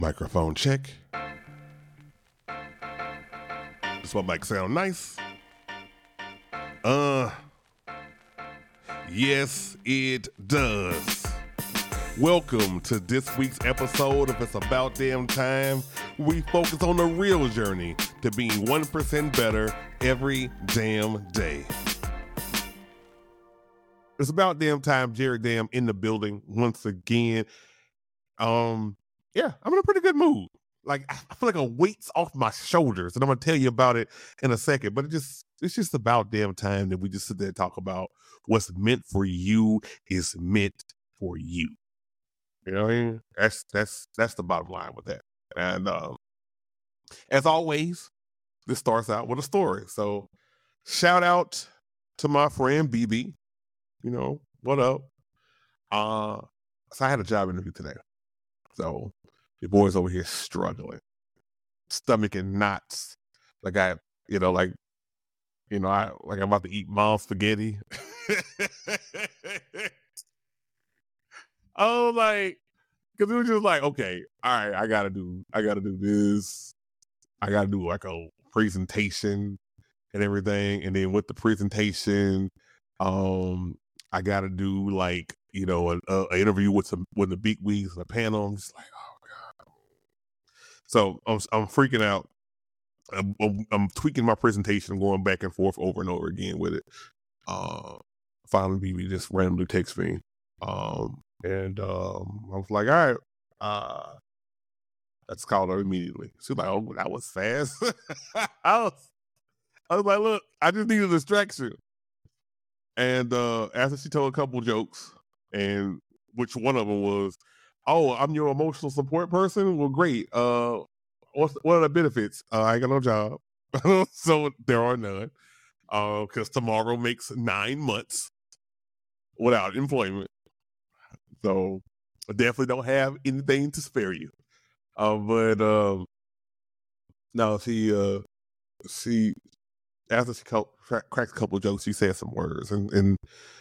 Microphone check. Does my mic sound nice? Yes, it does. Welcome to this week's episode of It's About Damn Time. We focus on the real journey to being 1% better every damn day. It's about damn time. Jared Dam in the building once again. Yeah, I'm in a pretty good mood. Like, I feel like a weight's off my shoulders, and I'm gonna tell you about it in a second. But it's just about damn time that we just sit there and talk about what's meant for you is meant for you. You know what I mean? That's the bottom line with that. And as always, this starts out with a story. So shout out to my friend BB. You know, what up? So I had a job interview today. So your boy's over here struggling, stomach in knots. Like I'm about to eat mom's spaghetti. Oh, like, because it was just like, okay, all right, I gotta do this. I gotta do like a presentation and everything, and then with the presentation, I gotta do like an interview with the big wigs and a panel. I'm just like, oh god. So I'm freaking out. I'm tweaking my presentation, going back and forth over and over again with it. Finally, BB just randomly texts me, and I was like, all right, let's call her immediately. She's like, oh, that was fast. I was like, look, I just need a distraction. And after she told a couple jokes, and which one of them was, oh, I'm your emotional support person. Well, great. What are the benefits? I ain't got no job, so there are none. Because tomorrow makes 9 months without employment, so I definitely don't have anything to spare you. But no, she after she cracked a couple of jokes, she said some words, and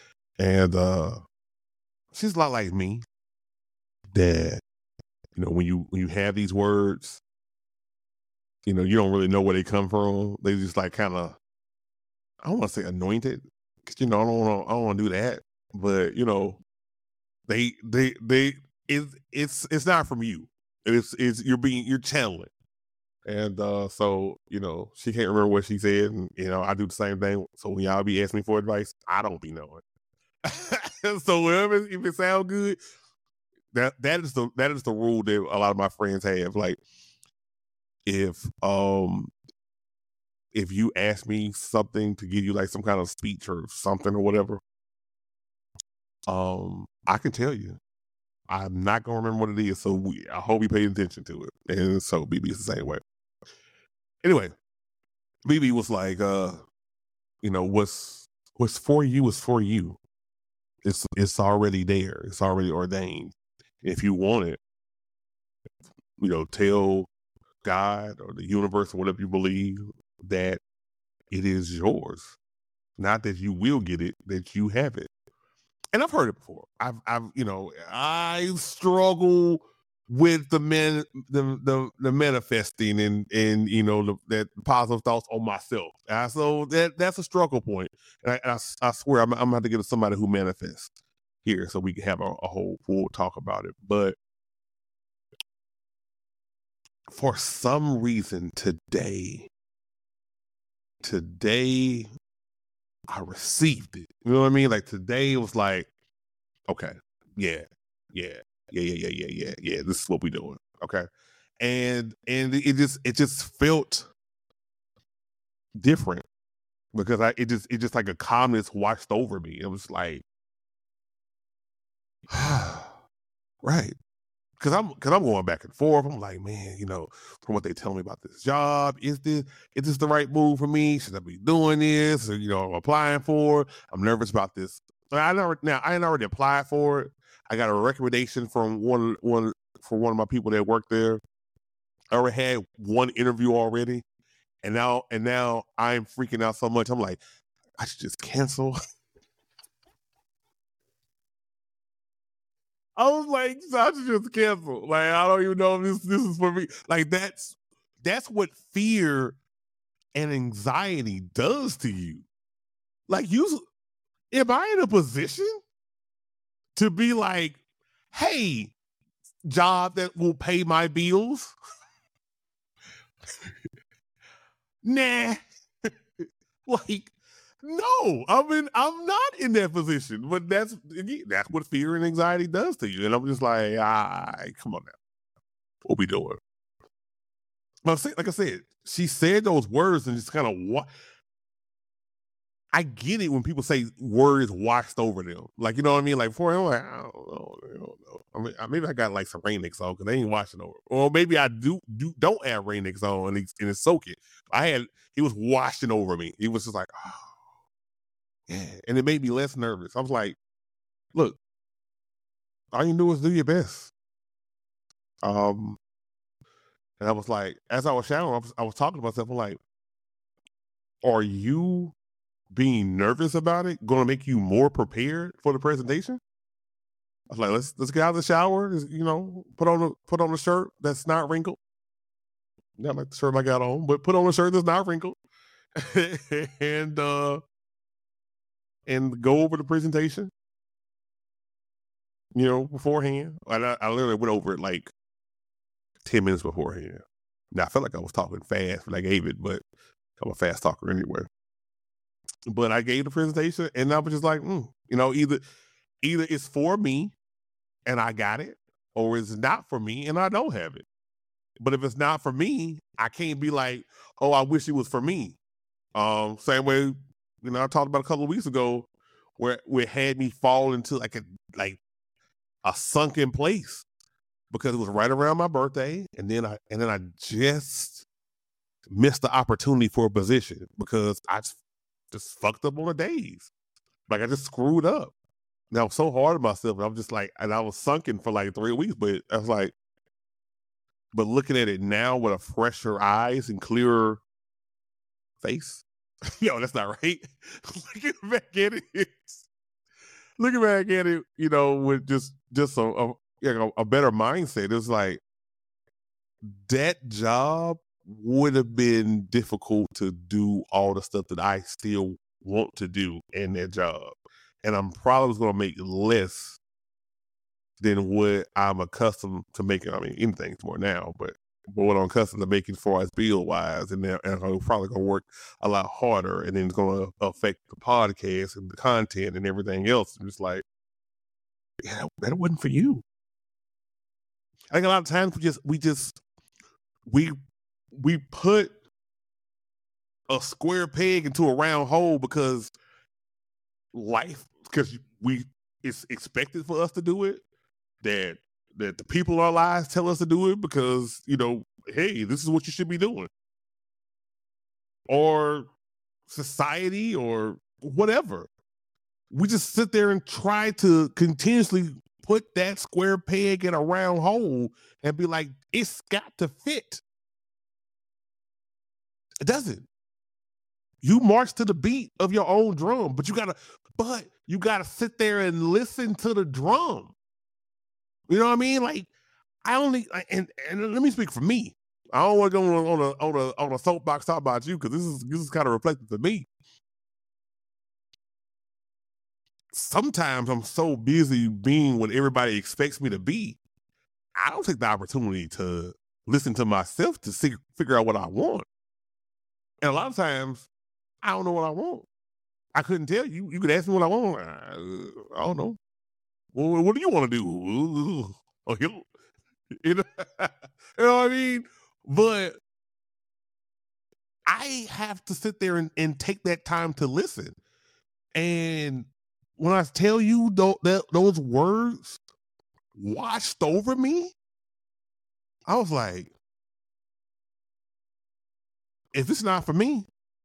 she's a lot like me. That when you have these words, you don't really know where they come from. They just like kind of, I don't want to say anointed, because I don't want to do that. But they it's not from you. It's you're channeling. And so she can't remember what she said, and I do the same thing. So when y'all be asking me for advice, I don't be knowing. So if it sounds good, that is the rule that a lot of my friends have. Like, if you ask me something to give you like some kind of speech or something or whatever, I can tell you. I'm not gonna remember what it is, so I hope you pay attention to it. And so BB is the same way. Anyway, BB was like, what's for you is for you. It's already there. It's already ordained. If you want it, tell God or the universe or whatever you believe that it is yours. Not that you will get it, that you have it. And I've heard it before. I struggle with the manifesting and that positive thoughts on myself. So that's a struggle point. And I swear I'm gonna have to get to somebody who manifests here so we can have a whole full talk about it. But for some reason today I received it. You know what I mean? Like, today it was like, okay, yeah. This is what we doing. Okay. And it just felt different, because it just like a calmness washed over me. It was like, right. Cause I'm going back and forth. I'm like, man, from what they tell me about this job, is this the right move for me? Should I be doing this? Or, I'm applying for it. I'm nervous about this. I ain't already applied for it. I got a recommendation from one of my people that work there. I already had one interview already, and now I'm freaking out so much. I'm like, I should just cancel. I was like, Sasha just canceled. Like, I don't even know if this is for me. Like, that's what fear and anxiety does to you. Like, am I in a position to be like, hey, job that will pay my bills? Nah. Like, no, I'm not in that position. But that's what fear and anxiety does to you. And I'm just like, come on now. What we doing? Like I said, she said those words and just kind of I get it when people say words washed over them. Like, you know what I mean? Like, for him, like, I don't know. I mean, maybe I got like some Rain-X on because they ain't washing over. Or maybe I don't have Rain-X on and it's soaking. He was washing over me. He was just like, oh, yeah. And it made me less nervous. I was like, look, all you do is do your best. And I was like, as I was showering, I was talking to myself. I'm like, are you being nervous about it going to make you more prepared for the presentation? I was like, let's get out of the shower. Put on a shirt that's not wrinkled. Not like the shirt I got on, but put on a shirt that's not wrinkled, and go over the presentation. Beforehand. I literally went over it like 10 minutes beforehand. Now I felt like I was talking fast when I gave it, but I'm a fast talker anyway. But I gave the presentation, and I was just like, either it's for me and I got it, or it's not for me and I don't have it. But if it's not for me, I can't be like, oh, I wish it was for me. Same way, I talked about a couple of weeks ago where it had me fall into like a sunken place because it was right around my birthday, and then I just missed the opportunity for a position because I just fucked up on the days. Like I just screwed up. And I was so hard on myself, and I'm just like, and I was sunken for like 3 weeks, but I was like, but looking at it now with a fresher eyes and clearer face, that's not right. Looking back at it, with just a better mindset, it's like that job would have been difficult to do all the stuff that I still want to do in that job. And I'm probably going to make less than what I'm accustomed to making. I mean, anything's more now, but what I'm accustomed to making as far as bill wise, and I'm probably going to work a lot harder, and then it's going to affect the podcast and the content and everything else. And it's like, yeah, that wasn't for you. I think a lot of times we put a square peg into a round hole because it's expected for us to do it, that the people in our lives tell us to do it because, hey, this is what you should be doing. Or society or whatever. We just sit there and try to continuously put that square peg in a round hole and be like, it's got to fit. It doesn't. You march to the beat of your own drum, but you gotta sit there and listen to the drum. You know what I mean? Like, I only and let me speak for me. I don't want to go on a soapbox talk about you because this is kind of reflective to me. Sometimes I'm so busy being what everybody expects me to be, I don't take the opportunity to listen to myself to figure out what I want. And a lot of times, I don't know what I want. I couldn't tell you. You could ask me what I want. I don't know. Well, what do you want to do? Oh, you know, you know what I mean? But I have to sit there and take that time to listen. And when I tell you those words washed over me, I was like, if it's not for me,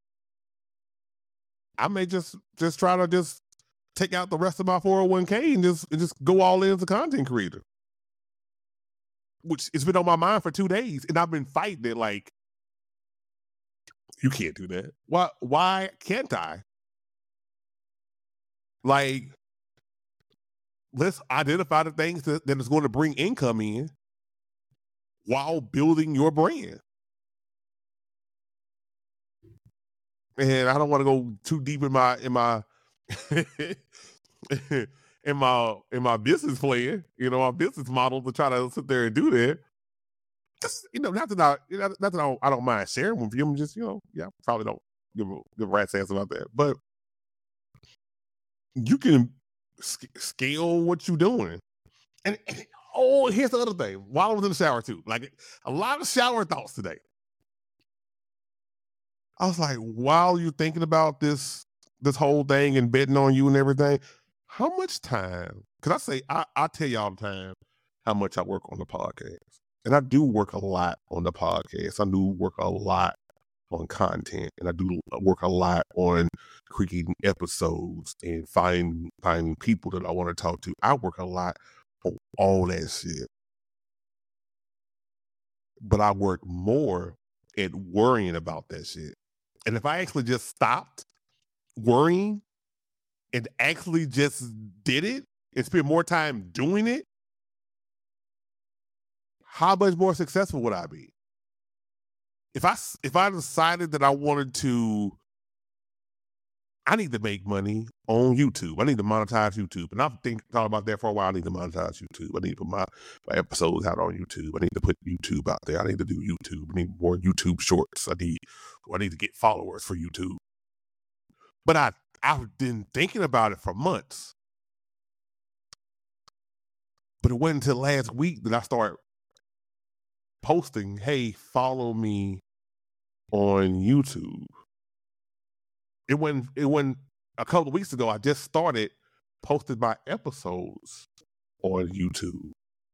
I may just try to just take out the rest of my 401k and just go all in as a content creator. Which it's been on my mind for 2 days, and I've been fighting it like, you can't do that. Why can't I? Like, let's identify the things that is going to bring income in while building your brand. And I don't want to go too deep in my in my business plan, my business model to try to sit there and do that. Just, not that I don't mind sharing with you. I'm just, probably don't give a rat's ass about that. But you can scale what you're doing. And here's the other thing. While I was in the shower too, like a lot of shower thoughts today. I was like, while you're thinking about this whole thing and betting on you and everything, how much time? Because I tell you all the time how much I work on the podcast. And I do work a lot on the podcast. I do work a lot on content. And I do work a lot on creating episodes and finding people that I want to talk to. I work a lot on all that shit. But I work more at worrying about that shit. And if I actually just stopped worrying and actually just did it and spent more time doing it, how much more successful would I be? If I decided that I need to make money on YouTube. I need to monetize YouTube. And I've thought about that for a while. I need to monetize YouTube. I need to put my episodes out on YouTube. I need to put YouTube out there. I need to do YouTube. I need more YouTube shorts. I need to get followers for YouTube. But I've been thinking about it for months. But it wasn't until last week that I started posting, hey, follow me on YouTube. It wasn't a couple of weeks ago. I just posted my episodes on YouTube.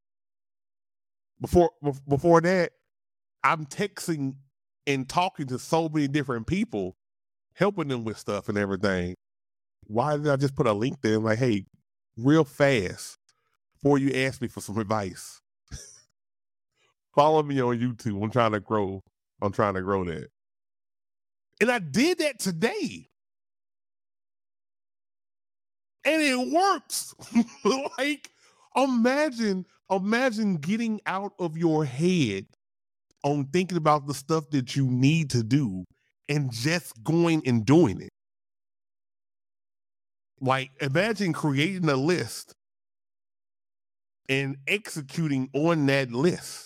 Before that, I'm texting and talking to so many different people, helping them with stuff and everything. Why did I just put a link there? Like, hey, real fast, before you ask me for some advice, follow me on YouTube. I'm trying to grow that. And I did that today. And it works. Like, imagine getting out of your head on thinking about the stuff that you need to do and just going and doing it. Like, imagine creating a list and executing on that list.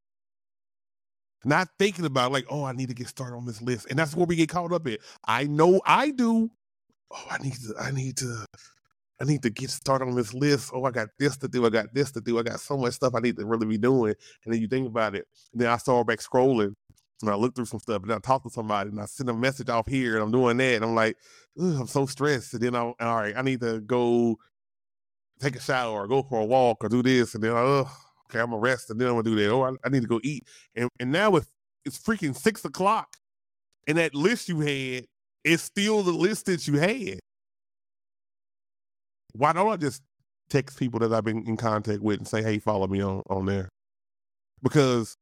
Not thinking about like, oh, I need to get started on this list. And that's where we get caught up in. I know I do. Oh, I need to get started on this list. Oh, I got this to do. I got got so much stuff I need to really be doing. And then you think about it. And then I start back scrolling and I look through some stuff and I talk to somebody and I send a message off here and I'm doing that. And I'm like, I'm so stressed. And then all right, I need to go take a shower or go for a walk or do this. And then okay, I'm gonna rest and then I'm gonna do that. Oh, I need to go eat. And now it's freaking 6 o'clock. And that list you had is still the list that you had. Why don't I just text people that I've been in contact with and say, hey, follow me on there? Because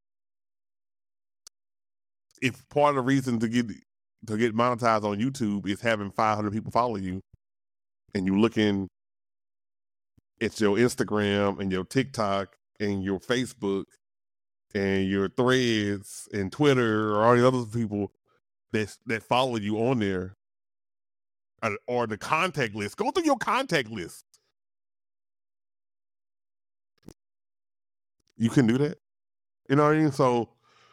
if part of the reason to get monetized on YouTube is having 500 people follow you, and you're looking at your Instagram and your TikTok and your Facebook and your Threads and Twitter or all the other people that follow you on there, or the contact list, go through your contact list. You can do that. You know what I mean? So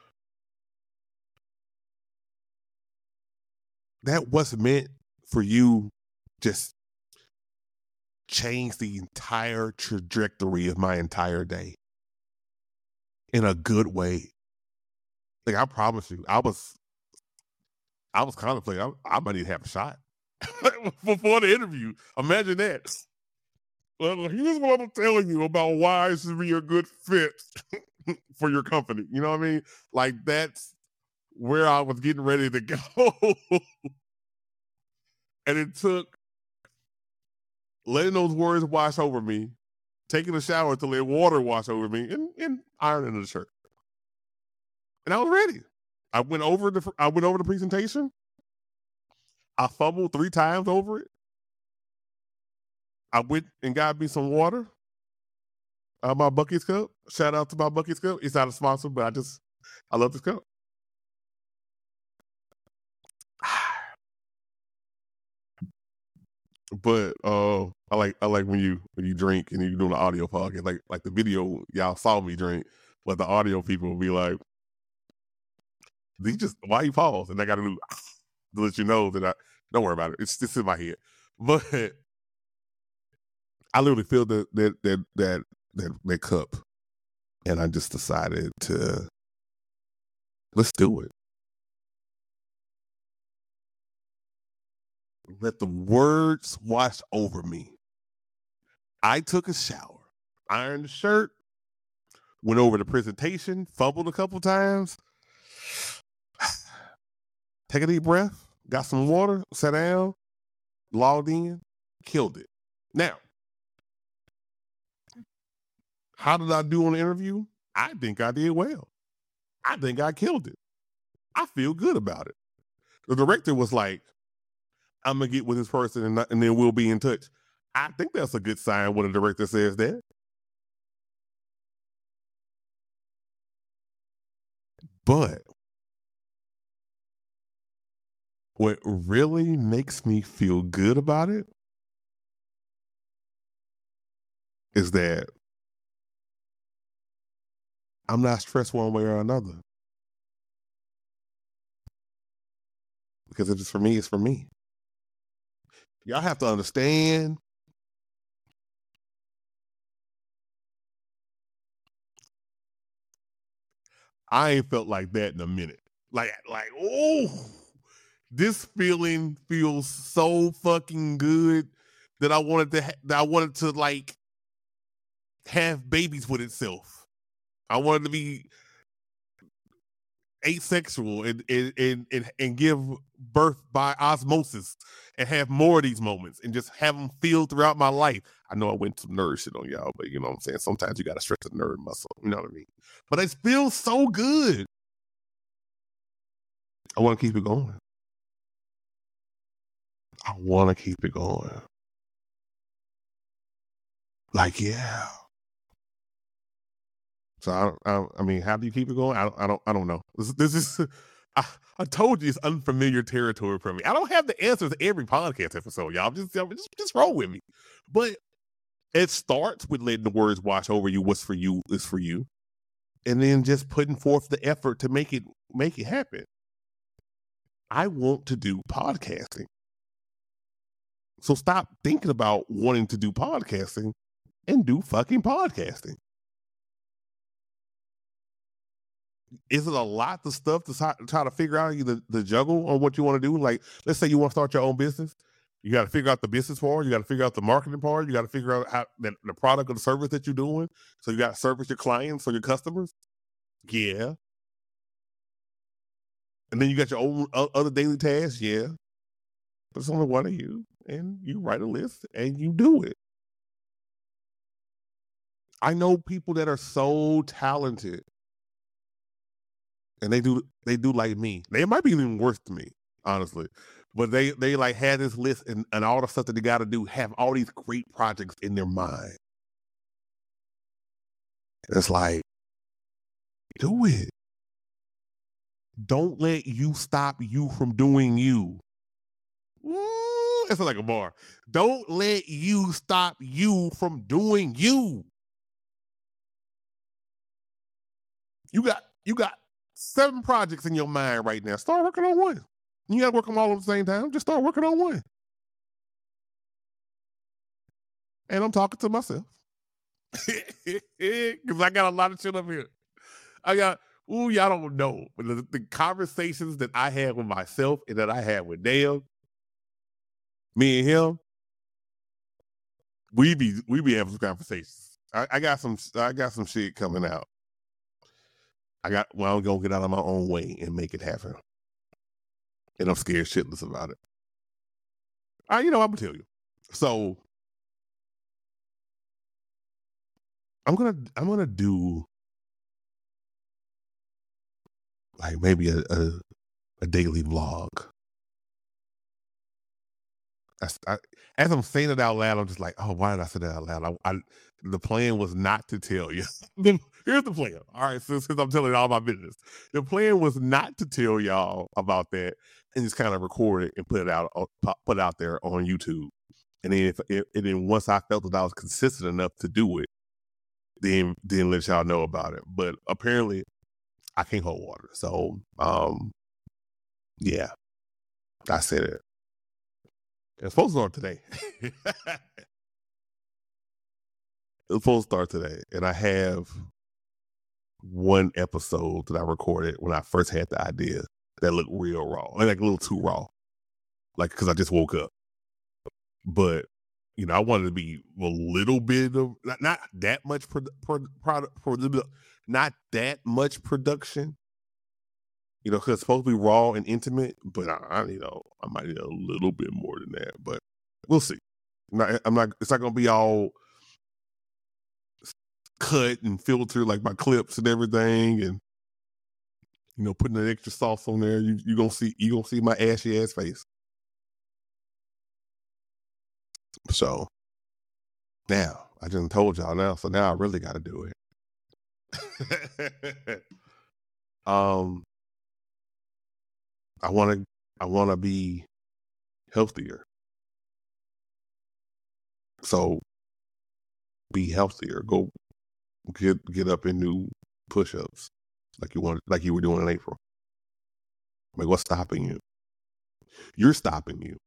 that was meant for you just change the entire trajectory of my entire day in a good way. Like, I promise you, I was contemplating, I might need to have a shot before the interview. Imagine that. Well, here's what I'm telling you about why it should be a good fit for your company. You know what I mean? Like, that's where I was getting ready to go. And it took letting those words wash over me, taking a shower to let water wash over me, and ironing the shirt. And I was ready. I went over the presentation. I fumbled 3 times over it. I went and got me some water. My Buc-ee's cup. Shout out to my Buc-ee's cup. It's not a sponsor, but I love this cup. But I like when you drink and you doing the audio podcast. Like the video, y'all saw me drink, but the audio people will be like, "They just why you pause?" And I got to let you know that I don't worry about it. It's just in my head. But I literally filled that cup, and I just decided to let's do it. Let the words wash over me. I took a shower, ironed the shirt, went over the presentation, fumbled a couple times. Take a deep breath, got some water, sat down, logged in, killed it. Now, how did I do on the interview? I think I did well. I think I killed it. I feel good about it. The director was like, I'm going to get with this person and then we'll be in touch. I think that's a good sign when a director says that. But what really makes me feel good about it is that I'm not stressed one way or another. Because if it's for me, it's for me. Y'all have to understand. I ain't felt like that in a minute. Oh, this feeling feels so fucking good that I wanted to like have babies with itself. I wanted to be asexual and give birth by osmosis and have more of these moments and just have them feel throughout my life. I know I went some nerd shit on y'all, but you know what I'm saying? Sometimes you got to stretch the nerd muscle. You know what I mean? But it feels so good. I want to keep it going. I want to keep it going. Like, yeah. So I mean, how do you keep it going? I don't know. This is I told you it's unfamiliar territory for me. I don't have the answers to every podcast episode, y'all. Just roll with me. But it starts with letting the words wash over you. What's for you is for you, and then just putting forth the effort to make it happen. I want to do podcasting, so stop thinking about wanting to do podcasting and do fucking podcasting. Is it a lot of stuff to try to figure out the juggle on what you want to do? Like, let's say you want to start your own business. You got to figure out the business part. You got to figure out the marketing part. You got to figure out how the product or the service that you're doing. So you got to service your clients or your customers. Yeah. And then you got your own other daily tasks. Yeah. But it's only one of you. And you write a list and you do it. I know people that are so talented and they do like me. They might be even worse than me, honestly. But they like had this list and all the stuff that they got to do, have all these great projects in their mind. And it's like, do it. Don't let you stop you from doing you. Ooh, that's like a bar. Don't let you stop you from doing you. You got 7 projects in your mind right now. Start working on one. You got to work them all at the same time. Just start working on one. And I'm talking to myself. Because I got a lot of shit up here. Y'all don't know. But the conversations that I had with myself and that I had with Dale, me and him, we be having some conversations. I got some shit coming out. I'm gonna get out of my own way and make it happen. And I'm scared shitless about it. I'm gonna tell you. So I'm gonna do like maybe a daily vlog. as I'm saying it out loud, I'm just like, oh, why did I say that out loud? The plan was not to tell you. Here's the plan. All right, since I'm telling all my business, the plan was not to tell y'all about that and just kind of record it and put it out there on YouTube. And then then once I felt that I was consistent enough to do it, then let y'all know about it. But apparently, I can't hold water. So, yeah, I said it. It's supposed to start today. It's supposed to start today. And I have one episode that I recorded when I first had the idea that looked real raw. Like a little too raw. Like, because I just woke up. But, you know, I wanted to be a little bit of, not that much not that much production. You know, because it's supposed to be raw and intimate, but I might need a little bit more than that, but we'll see. It's not going to be all cut and filtered like my clips and everything, and you know, putting an extra sauce on there. You gonna see my ashy ass face. So now I just told y'all now, so now I really got to do it. I want to be healthier. So be healthier. Go get up and do push-ups like you were doing in April. Like, what's stopping you? You're stopping you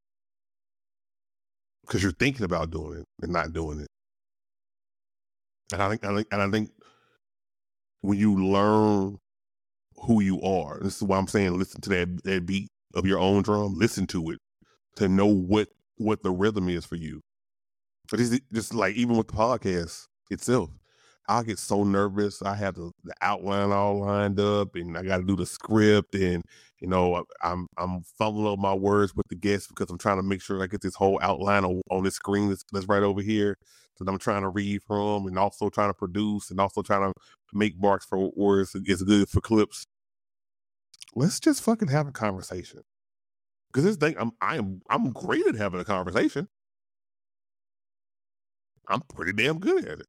because you're thinking about doing it and not doing it. And I think when you learn who you are, this is why I'm saying listen to that beat of your own drum. Listen to it to know what the rhythm is for you. But it's just like even with the podcast itself, I'll get so nervous. I have the outline all lined up, and I got to do the script, and you know I'm fumbling over my words with the guests because I'm trying to make sure I get this whole outline on this screen that's right over here that I'm trying to read from, and also trying to produce, and also trying to make marks for words it's good for clips. Let's just fucking have a conversation. Because this thing, I'm great at having a conversation. I'm pretty damn good at it.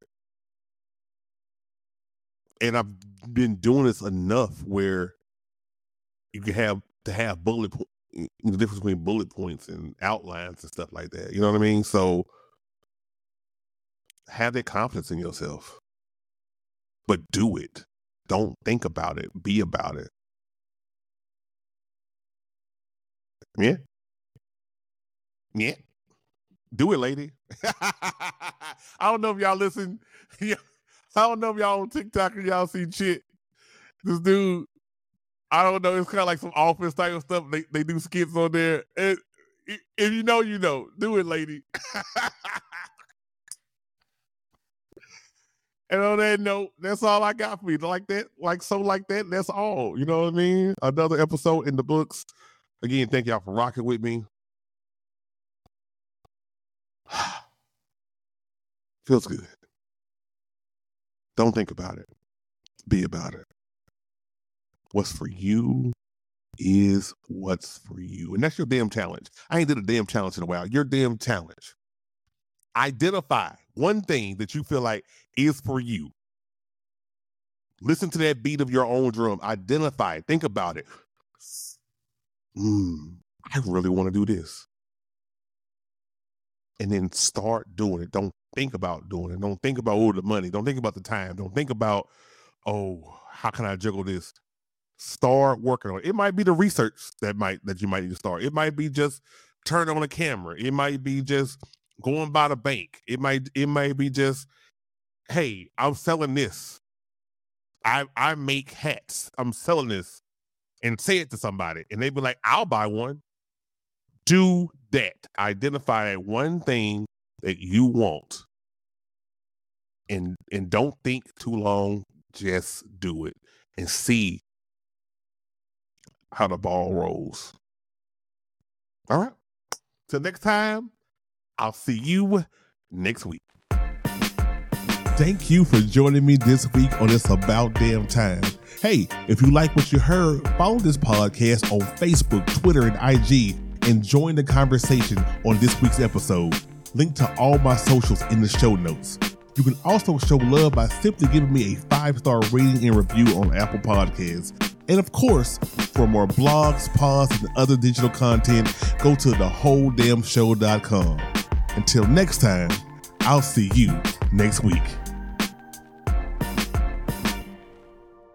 And I've been doing this enough where you can have bullet points, the difference between bullet points and outlines and stuff like that. You know what I mean? So have that confidence in yourself. But do it. Don't think about it. Be about it. Yeah. Yeah. Do it, lady. I don't know if y'all listen. Yeah. I don't know if y'all on TikTok or y'all see shit. This dude, I don't know. It's kind of like some Office type of stuff. They do skits on there. And if you know, you know. Do it, lady. And on that note, that's all I got for you. Like that, that's all. You know what I mean? Another episode in the books. Again, thank y'all for rocking with me. Feels good. Don't think about it. Be about it. What's for you is what's for you. And that's your damn challenge. I ain't did a damn challenge in a while. Your damn challenge. Identify one thing that you feel like is for you. Listen to that beat of your own drum. Identify it. Think about it. I really want to do this. And then start doing it. Don't think about doing it. Don't think about the money. Don't think about the time. Don't think about, how can I juggle this? Start working on it. It might be the research that you might need to start. It might be just turn on a camera. It might be just going by the bank. It might be just, hey, I'm selling this. I make hats. I'm selling this, and say it to somebody, and they be like, I'll buy one. Do that. Identify one thing that you want, and don't think too long. Just do it and see how the ball rolls. All right. Till next time, I'll see you next week. Thank you for joining me this week on It's About Damn Time. Hey, if you like what you heard, follow this podcast on Facebook, Twitter, and IG. and join the conversation on this week's episode. Link to all my socials in the show notes. You can also show love by simply giving me a 5-star rating and review on Apple Podcasts. And of course, for more blogs, pods, and other digital content, go to thewholedamnshow.com. Until next time, I'll see you next week.